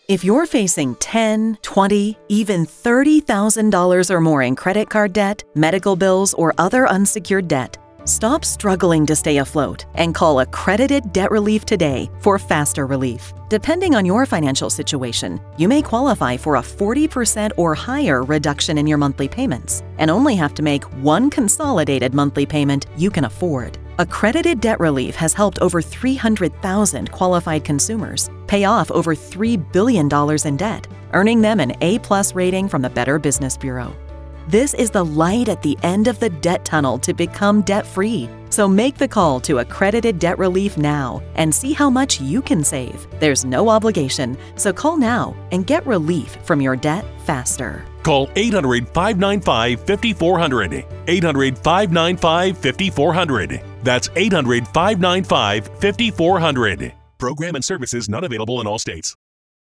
If you're facing $10,000, $20,000, even $30,000 or more in credit card debt, medical bills, or other unsecured debt, stop struggling to stay afloat and call Accredited Debt Relief today for faster relief. Depending on your financial situation, you may qualify for a 40% or higher reduction in your monthly payments and only have to make one consolidated monthly payment you can afford. Accredited Debt Relief has helped over 300,000 qualified consumers pay off over $3 billion in debt, earning them an A+ rating from the Better Business Bureau. This is the light at the end of the debt tunnel to become debt-free. So make the call to Accredited Debt Relief now and see how much you can save. There's no obligation, so call now and get relief from your debt faster. Call 800-595-5400. 800-595-5400. That's 800-595-5400. Program and services not available in all states.